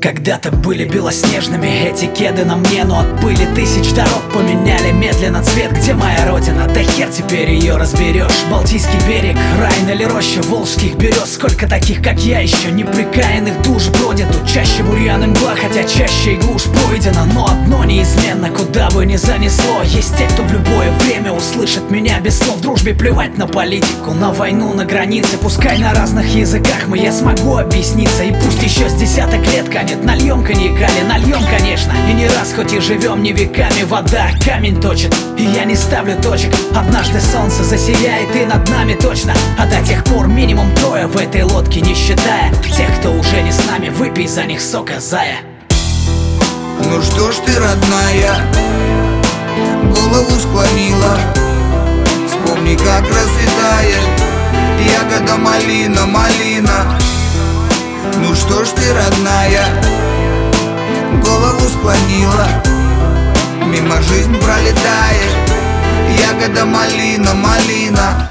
Когда-то были белоснежными эти кеды на мне, но отбыли тысяч дорог, поменяли медленно цвет. Где моя родина? Да хер теперь ее разберешь. Балтийский берег, Райн или роща волжских берез. Сколько таких, как я, еще неприкаянных душ бродит. Тут чаще бурьян и мгла, хотя чаще и глушь пройдена. Но одно неизменно, куда бы ни занесло. Есть те, кто в любое время услышит меня без слов. В дружбе плевать на политику, на войну, на границы. Пускай на разных языках я смогу объясниться. И пусть еще с десяток лет канет. Нальем коньяка ли? Нальем, конечно. И не раз, хоть и живем не веками, вода камень точит. И я не ставлю точек. Однажды солнце засияет и над нами точно. А до тех пор минимум трое в этой лодке, не считая тех, кто уже не с нами. Выпей за них сока, зая. Ну что ж ты, родная, голову склонила. Вспомни, как расцветает ягода малина, малина. Ну что ж ты, родная, голову склонила. Мимо жизнь пролетает ягода малина, малина.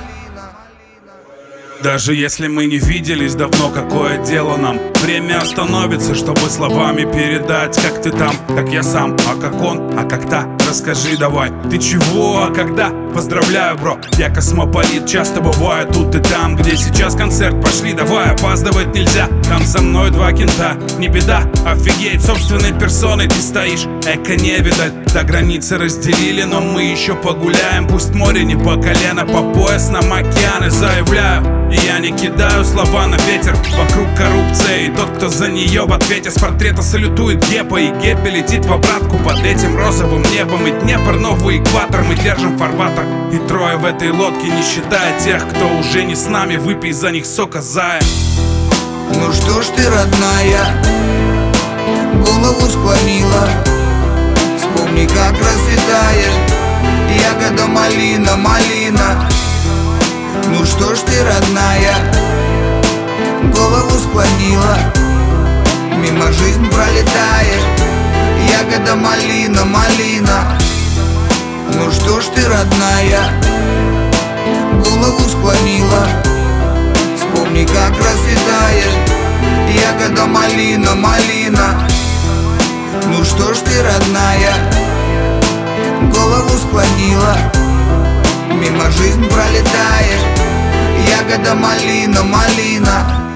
Даже если мы не виделись давно, какое дело нам? Время остановится, чтобы словами передать. Как ты там, как я сам, а как он, а как та. Расскажи давай, ты чего, а когда? Поздравляю, бро, я космополит. Часто бываю тут и там, где сейчас концерт. Пошли, давай, опаздывать нельзя. Там за мной два кента, не беда. Офигеть, собственной персоной ты стоишь. Эко не видать, до границы разделили, но мы еще погуляем. Пусть море не по колено, по пояс нам океаны. Заявляю, и я не кидаю слова на ветер. Вокруг коррупция, и тот, кто за нее в ответе. С портрета салютует Гепа, и Гепе летит в обратку под этим розовым небом. И Днепр, новый экватор, мы держим фарватер. И трое в этой лодке, не считая тех, кто уже не с нами. Выпей за них сока, зая. Ну что ж ты, родная, голову склонила. Вспомни, как расцветает ягода малина, малина. Ну что ж ты, родная, голову склонила. Мимо жизнь пролетает ягода малина, малина. Ну что ж ты, родная, голову склонила. Вспомни, как расцветает ягода малина, малина. Ну что ж ты, родная, голову склонила. Мимо жизнь пролетает ягода малина, малина.